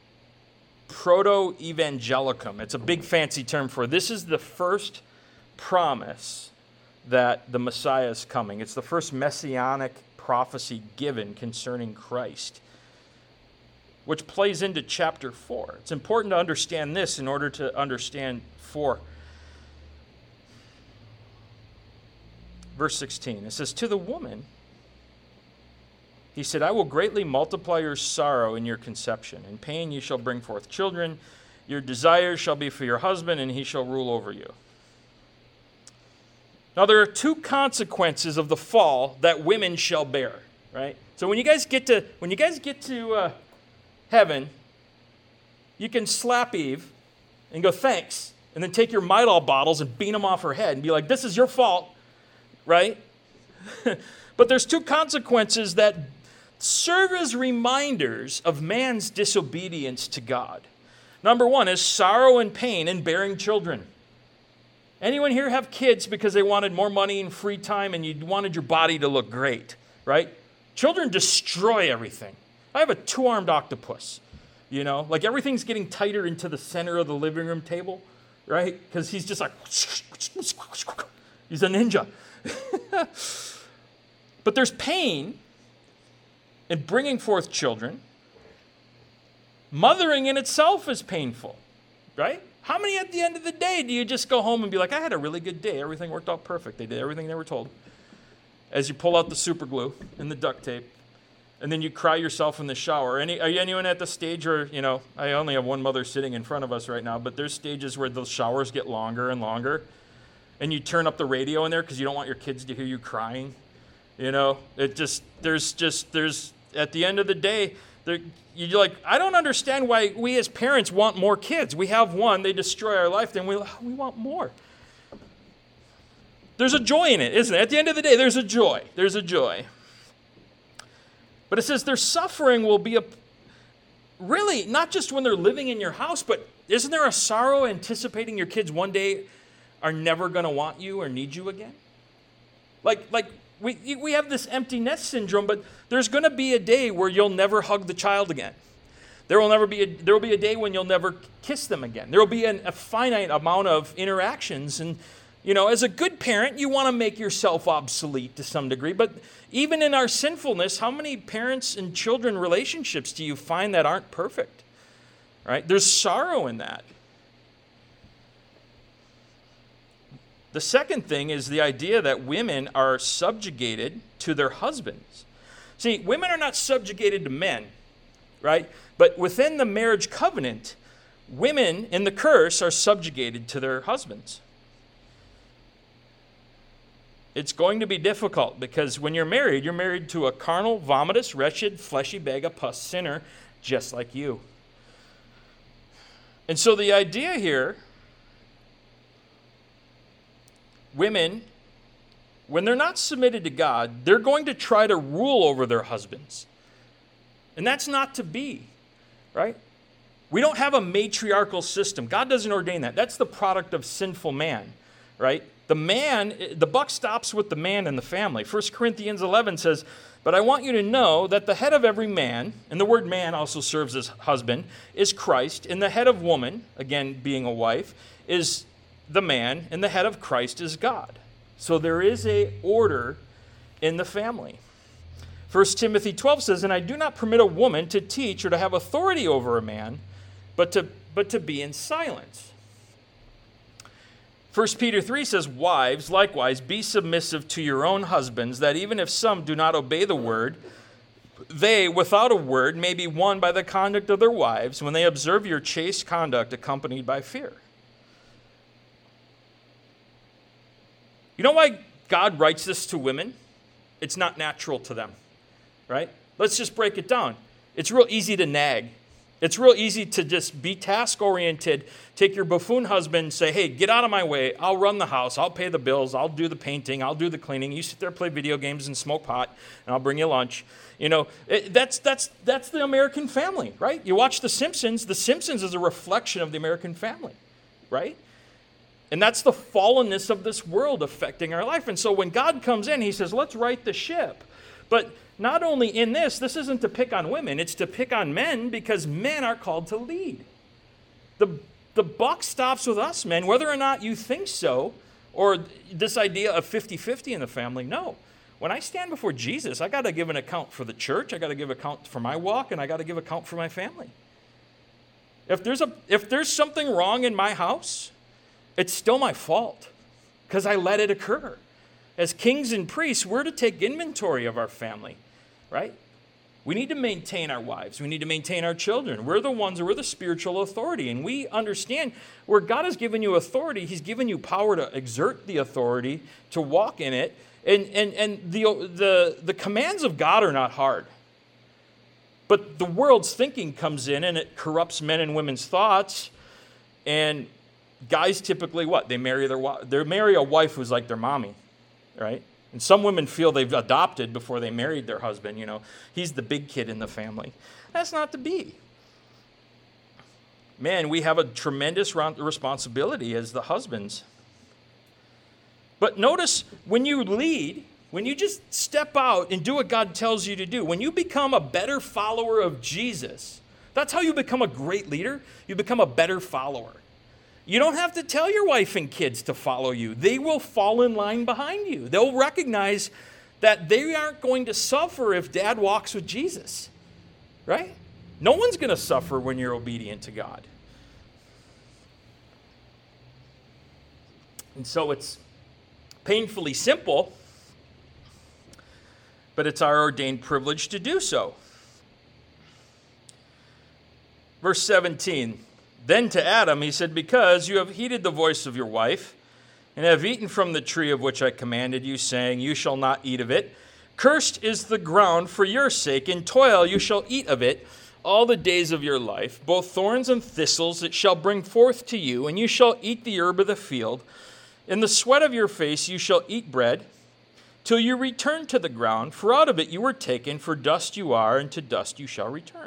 proto-evangelicum. It's a big fancy term for it. This is the first promise that the Messiah is coming. It's the first messianic prophecy given concerning Christ, which plays into chapter four. It's important to understand this in order to understand four. Verse sixteen, it says, to the woman, he said, I will greatly multiply your sorrow in your conception. In pain you shall bring forth children. Your desires shall be for your husband, and he shall rule over you. Now, there are two consequences of the fall that women shall bear, right? So when you guys get to when you guys get to uh, heaven, you can slap Eve and go, thanks, and then take your Midol bottles and beat them off her head and be like, this is your fault, right? But there's two consequences that serve as reminders of man's disobedience to God. Number one is sorrow and pain in bearing children. Anyone here have kids because they wanted more money and free time and you wanted your body to look great, right? Children destroy everything. I have a two-armed octopus, you know, like everything's getting tighter into the center of the living room table, right? Because he's just like, he's a ninja. But there's pain in bringing forth children. Mothering in itself is painful, right? How many at the end of the day do you just go home and be like, I had a really good day. Everything worked out perfect. They did everything they were told. As you pull out the super glue and the duct tape, and then you cry yourself in the shower. Any, are you anyone at the stage where, you know, I only have one mother sitting in front of us right now, but there's stages where those showers get longer and longer, and you turn up the radio in there because you don't want your kids to hear you crying. You know, it just, there's just, there's, at the end of the day, there, you're like, I don't understand why we as parents want more kids. We have one, they destroy our life, then we, we want more. There's a joy in it, isn't it? At the end of the day, there's a joy. There's a joy. But it says their suffering will be a, really, not just when they're living in your house, but isn't there a sorrow anticipating your kids one day are never going to want you or need you again? Like, like, We we have this empty nest syndrome, but there's going to be a day where you'll never hug the child again. There will never be a, there will be a day when you'll never kiss them again. There will be an, a finite amount of interactions. And, you know, as a good parent, you want to make yourself obsolete to some degree. But even in our sinfulness, how many parents and children relationships do you find that aren't perfect? Right? There's sorrow in that. The second thing is the idea that women are subjugated to their husbands. See, women are not subjugated to men, right? But within the marriage covenant, women in the curse are subjugated to their husbands. It's going to be difficult because when you're married, you're married to a carnal, vomitous, wretched, fleshy bag of pus sinner just like you. And so the idea here, women, when they're not submitted to God, they're going to try to rule over their husbands. And that's not to be, right? We don't have a matriarchal system. God doesn't ordain that. That's the product of sinful man, right? The man, the buck stops with the man in the family. First Corinthians eleven says, but I want you to know that the head of every man, and the word man also serves as husband, is Christ, and the head of woman, again being a wife, is the man, and the head of Christ is God. So there is a order in the family. First Timothy twelve says, and I do not permit a woman to teach or to have authority over a man, but to, but to be in silence. First Peter three says, wives, likewise, be submissive to your own husbands, that even if some do not obey the word, they, without a word, may be won by the conduct of their wives when they observe your chaste conduct accompanied by fear. You know why God writes this to women? It's not natural to them, right? Let's just break it down. It's real easy to nag. It's real easy to just be task-oriented, take your buffoon husband and say, hey, get out of my way. I'll run the house. I'll pay the bills. I'll do the painting. I'll do the cleaning. You sit there, play video games, and smoke pot, and I'll bring you lunch. You know, it, that's, that's, that's the American family, right? You watch The Simpsons. The Simpsons is a reflection of the American family, right? And that's the fallenness of this world affecting our life. And so when God comes in, he says, let's right the ship. But not only in this, this isn't to pick on women, it's to pick on men because men are called to lead. The, the buck stops with us, men, whether or not you think so, or this idea of fifty-fifty in the family, no. When I stand before Jesus, I got to give an account for the church, I got to give account for my walk, and I got to give account for my family. If there's a if there's something wrong in my house, it's still my fault because I let it occur. As kings and priests, we're to take inventory of our family, right? We need to maintain our wives. We need to maintain our children. We're the ones, we're the spiritual authority. And we understand where God has given you authority, he's given you power to exert the authority, to walk in it. And, and, and the, the, the commands of God are not hard. But the world's thinking comes in and it corrupts men and women's thoughts. And guys typically what? They marry their they marry a wife who's like their mommy. Right? And some women feel they've adopted before they married their husband, you know. He's the big kid in the family. That's not to be. Man, we have a tremendous responsibility as the husbands. But notice when you lead, when you just step out and do what God tells you to do, when you become a better follower of Jesus, that's how you become a great leader. You become a better follower. You don't have to tell your wife and kids to follow you. They will fall in line behind you. They'll recognize that they aren't going to suffer if dad walks with Jesus, right? No one's going to suffer when you're obedient to God. And so it's painfully simple, but it's our ordained privilege to do so. Verse seventeen. Then to Adam he said, because you have heeded the voice of your wife, and have eaten from the tree of which I commanded you, saying, you shall not eat of it. Cursed is the ground for your sake. In toil you shall eat of it all the days of your life. Both thorns and thistles it shall bring forth to you, and you shall eat the herb of the field. In the sweat of your face you shall eat bread, till you return to the ground. For out of it you were taken, for dust you are, and to dust you shall return.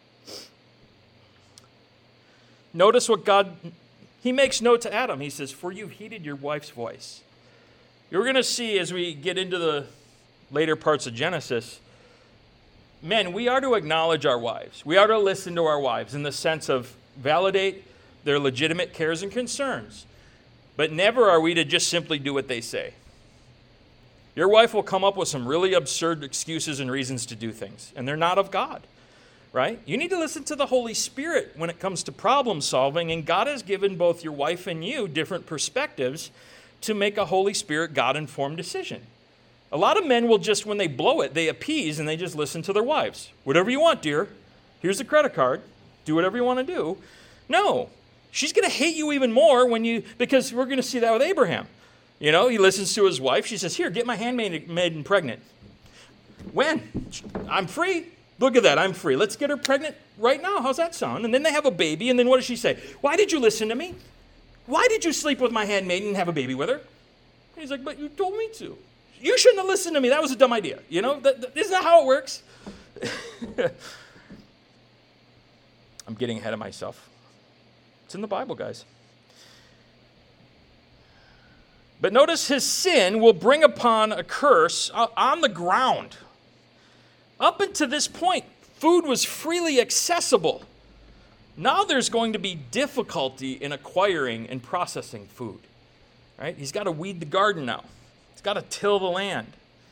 Notice what God, he makes note to Adam. He says, for you've heeded your wife's voice. You're going to see as we get into the later parts of Genesis, men, we are to acknowledge our wives. We are to listen to our wives in the sense of validate their legitimate cares and concerns. But never are we to just simply do what they say. Your wife will come up with some really absurd excuses and reasons to do things, and they're not of God. Right? You need to listen to the Holy Spirit when it comes to problem solving, and God has given both your wife and you different perspectives to make a Holy Spirit, God-informed decision. A lot of men will just, when they blow it, they appease and they just listen to their wives. Whatever you want, dear. Here's the credit card. Do whatever you want to do. No. She's going to hate you even more when you, because we're going to see that with Abraham. You know, he listens to his wife. She says, here, get my handmaiden pregnant. When? I'm free. Look at that, I'm free. Let's get her pregnant right now. How's that sound? And then they have a baby, and then what does she say? Why did you listen to me? Why did you sleep with my handmaiden and have a baby with her? And he's like, but you told me to. You shouldn't have listened to me. That was a dumb idea. You know, that, that, isn't that how it works? I'm getting ahead of myself. It's in the Bible, guys. But notice his sin will bring upon a curse on the ground. Up until this point, food was freely accessible. Now there's going to be difficulty in acquiring and processing food. Right? He's got to weed the garden now. He's got to till the land.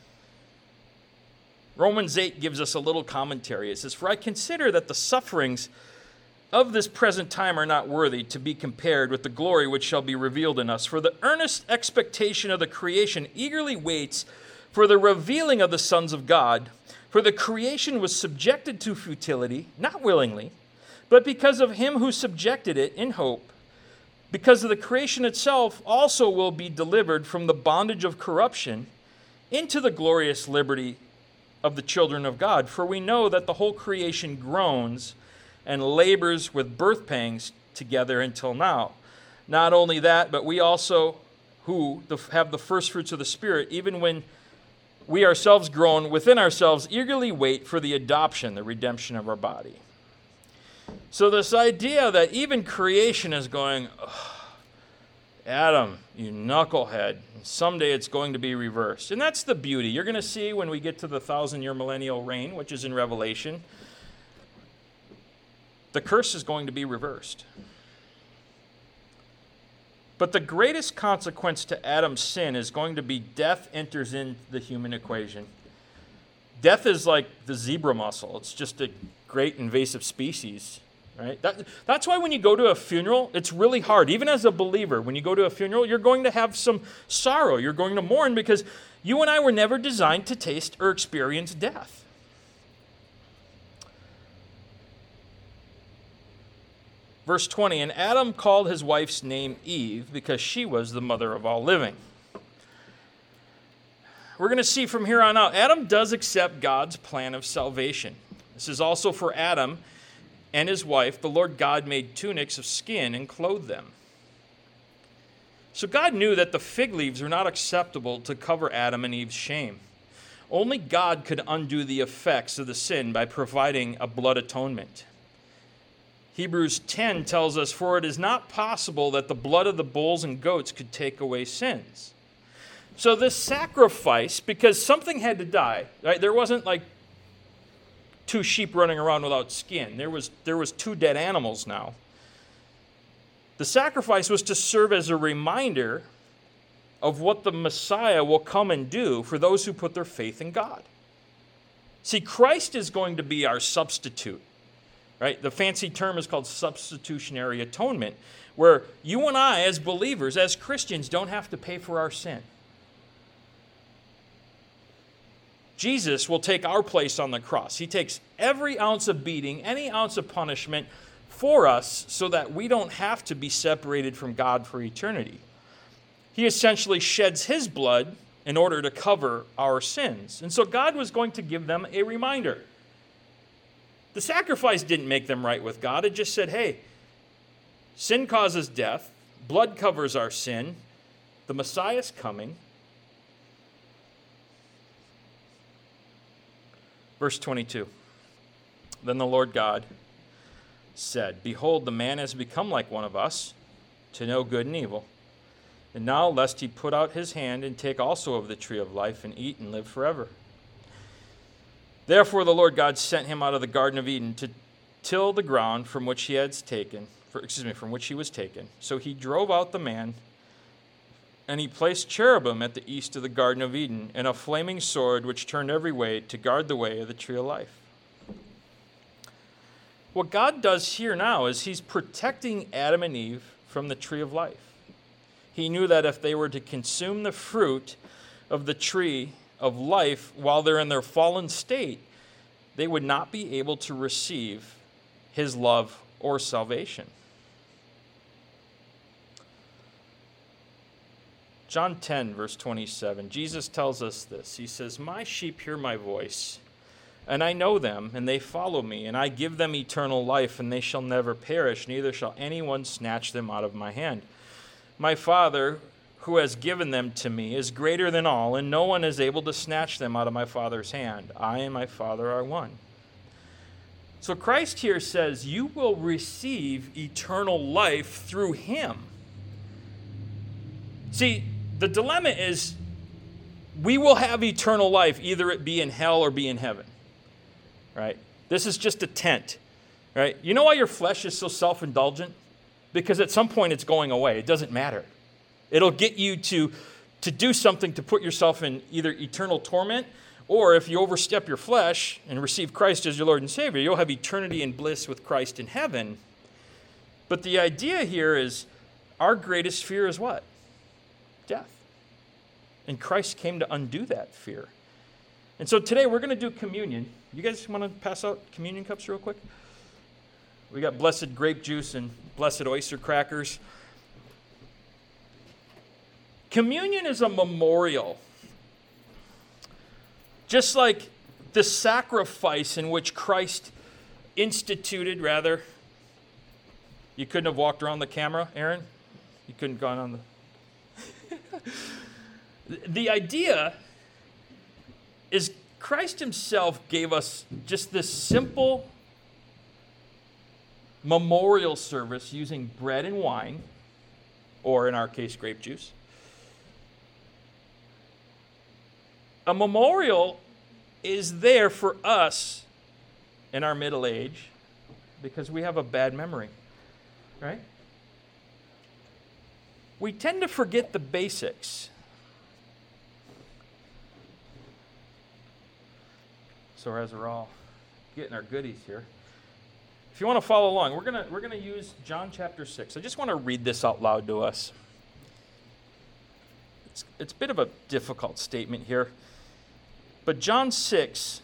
Romans eight gives us a little commentary. It says, "For I consider that the sufferings of this present time are not worthy to be compared with the glory which shall be revealed in us. For the earnest expectation of the creation eagerly waits for the revealing of the sons of God. For the creation was subjected to futility, not willingly, but because of him who subjected it in hope. Because of the creation itself also will be delivered from the bondage of corruption into the glorious liberty of the children of God. For we know that the whole creation groans and labors with birth pangs together until now. Not only that, but we also who have the first fruits of the Spirit, even when we ourselves groan within ourselves, eagerly wait for the adoption, the redemption of our body." So this idea that even creation is going, "Oh, Adam, you knucklehead, and someday it's going to be reversed." And that's the beauty. You're going to see when we get to the thousand-year millennial reign, which is in Revelation, the curse is going to be reversed. But the greatest consequence to Adam's sin is going to be death enters into the human equation. Death is like the zebra mussel. It's just a great invasive species, right? That, that's why when you go to a funeral, it's really hard. Even as a believer, when you go to a funeral, you're going to have some sorrow. You're going to mourn because you and I were never designed to taste or experience death. Verse twenty, "And Adam called his wife's name Eve because she was the mother of all living." We're going to see from here on out, Adam does accept God's plan of salvation. This is also for Adam and his wife. The Lord God made tunics of skin and clothed them. So God knew that the fig leaves were not acceptable to cover Adam and Eve's shame. Only God could undo the effects of the sin by providing a blood atonement. Hebrews ten tells us, "For it is not possible that the blood of the bulls and goats could take away sins." So this sacrifice, because something had to die, right? There wasn't like two sheep running around without skin. There was, there was two dead animals now. The sacrifice was to serve as a reminder of what the Messiah will come and do for those who put their faith in God. See, Christ is going to be our substitute. Right? The fancy term is called substitutionary atonement, where you and I, as believers, as Christians, don't have to pay for our sin. Jesus will take our place on the cross. He takes every ounce of beating, any ounce of punishment for us so that we don't have to be separated from God for eternity. He essentially sheds his blood in order to cover our sins. And so God was going to give them a reminder. The sacrifice didn't make them right with God. It just said, hey, sin causes death. Blood covers our sin. The Messiah's coming. Verse twenty-two. Then the Lord God said, "Behold, the man has become like one of us, to know good and evil. And now, lest he put out his hand and take also of the tree of life and eat and live forever." Therefore the Lord God sent him out of the Garden of Eden to till the ground from which he had taken, for, excuse me, from which he was taken. So he drove out the man, and he placed cherubim at the east of the Garden of Eden, and a flaming sword which turned every way to guard the way of the tree of life. What God does here now is he's protecting Adam and Eve from the tree of life. He knew that if they were to consume the fruit of the tree of life while they're in their fallen state, they would not be able to receive his love or salvation. John ten, verse twenty-seven, Jesus tells us this. He says, "My sheep hear my voice, and I know them, and they follow me, and I give them eternal life, and they shall never perish, neither shall anyone snatch them out of my hand. My Father, who has given them to me, is greater than all, and no one is able to snatch them out of my Father's hand. I and my Father are one." So Christ here says, you will receive eternal life through him. See, the dilemma is we will have eternal life, either it be in hell or be in heaven, right? This is just a tent, right? You know why your flesh is so self-indulgent? Because at some point it's going away. It doesn't matter. It'll get you to, to do something to put yourself in either eternal torment, or if you overstep your flesh and receive Christ as your Lord and Savior, you'll have eternity in bliss with Christ in heaven. But the idea here is our greatest fear is what? Death. And Christ came to undo that fear. And so today we're going to do communion. You guys want to pass out communion cups real quick? We got blessed grape juice and blessed oyster crackers. Communion is a memorial. Just like the sacrifice in which Christ instituted, rather. You couldn't have walked around the camera, Aaron? You couldn't have gone on the... The idea is Christ himself gave us just this simple memorial service using bread and wine, or in our case, grape juice. A memorial is there for us in our middle age because we have a bad memory, right? We tend to forget the basics. So as we're all getting our goodies here, if you want to follow along, we're gonna we're gonna use John chapter six. I just want to read this out loud to us. It's it's a bit of a difficult statement here. But John six,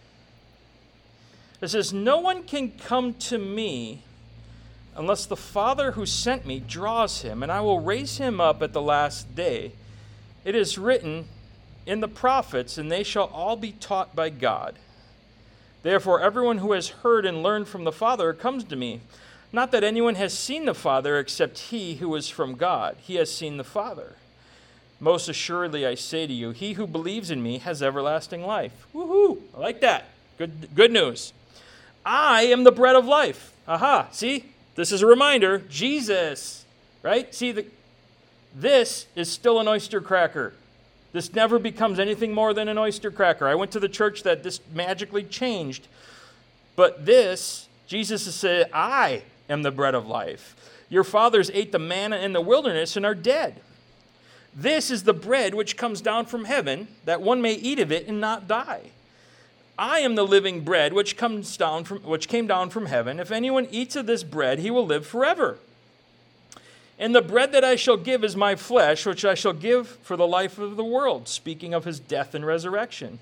it says, "No one can come to me unless the Father who sent me draws him, and I will raise him up at the last day. It is written in the prophets, and they shall all be taught by God. Therefore, everyone who has heard and learned from the Father comes to me. Not that anyone has seen the Father except he who is from God. He has seen the Father. Most assuredly, I say to you, he who believes in me has everlasting life." Woohoo! I like that. Good, good news. "I am the bread of life." Aha, see? This is a reminder. Jesus, right? See, the, this is still an oyster cracker. This never becomes anything more than an oyster cracker. I went to the church that this magically changed. But this, Jesus has said, "I am the bread of life. Your fathers ate the manna in the wilderness and are dead. This is the bread which comes down from heaven, that one may eat of it and not die. I am the living bread which comes down from which came down from heaven. If anyone eats of this bread, he will live forever. And the bread that I shall give is my flesh, which I shall give for the life of the world," speaking of his death and resurrection.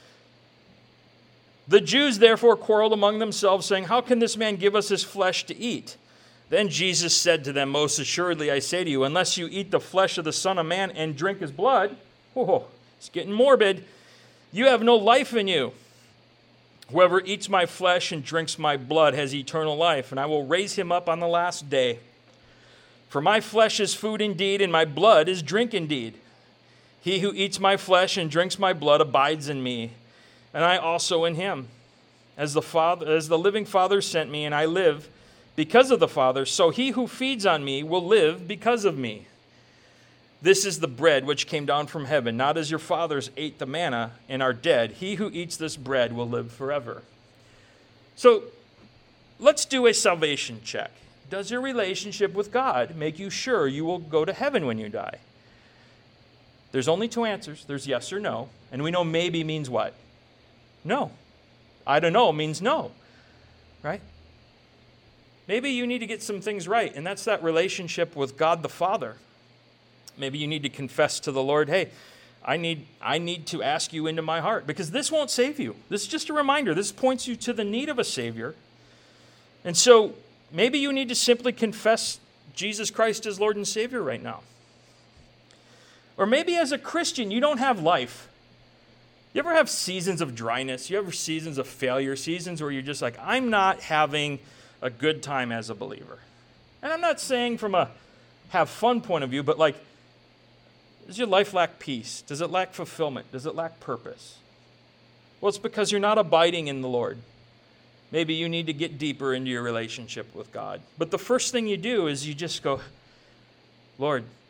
The Jews therefore quarreled among themselves, saying, "How can this man give us his flesh to eat?" Then Jesus said to them, "Most assuredly I say to you, unless you eat the flesh of the Son of Man and drink his blood," whoa, it's getting morbid, "you have no life in you. Whoever eats my flesh and drinks my blood has eternal life, and I will raise him up on the last day. For my flesh is food indeed, and my blood is drink indeed. He who eats my flesh and drinks my blood abides in me, and I also in him. As the Father, as the living Father sent me, and I live because of the Father, so he who feeds on me will live because of me. This is the bread which came down from heaven, not as your fathers ate the manna and are dead. He who eats this bread will live forever." So let's do a salvation check. Does your relationship with God make you sure you will go to heaven when you die? There's only two answers. There's yes or no. And we know maybe means what? No. I don't know means no. Right? Maybe you need to get some things right, and that's that relationship with God the Father. Maybe you need to confess to the Lord, "Hey, I need I need to ask you into my heart," because this won't save you. This is just a reminder. This points you to the need of a Savior. And so maybe you need to simply confess Jesus Christ as Lord and Savior right now. Or maybe as a Christian, you don't have life. You ever have seasons of dryness? You ever seasons of failure? Seasons where you're just like, "I'm not having a good time as a believer." And I'm not saying from a have fun point of view, but like, does your life lack peace? Does it lack fulfillment? Does it lack purpose? Well, it's because you're not abiding in the Lord. Maybe you need to get deeper into your relationship with God. But the first thing you do is you just go, "Lord,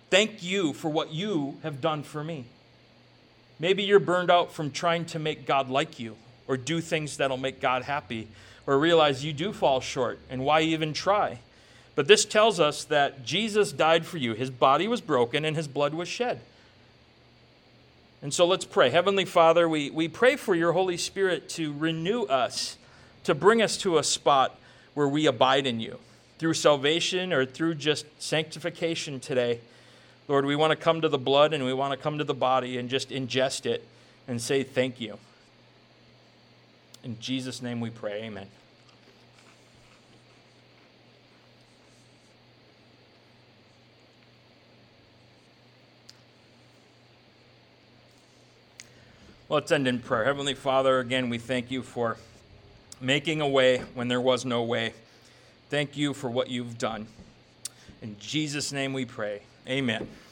Thank you for what you have done for me. Maybe you're burned out from trying to make God like you or do things that'll make God happy or realize you do fall short and why even try. But this tells us that Jesus died for you. His body was broken and his blood was shed. And so let's pray. Heavenly Father, we, we pray for your Holy Spirit to renew us, to bring us to a spot where we abide in you through salvation or through just sanctification today. Lord, we want to come to the blood and we want to come to the body and just ingest it and say thank you. In Jesus' name we pray, amen. Well, let's end in prayer. Heavenly Father, again, we thank you for making a way when there was no way. Thank you for what you've done. In Jesus' name we pray. Amen.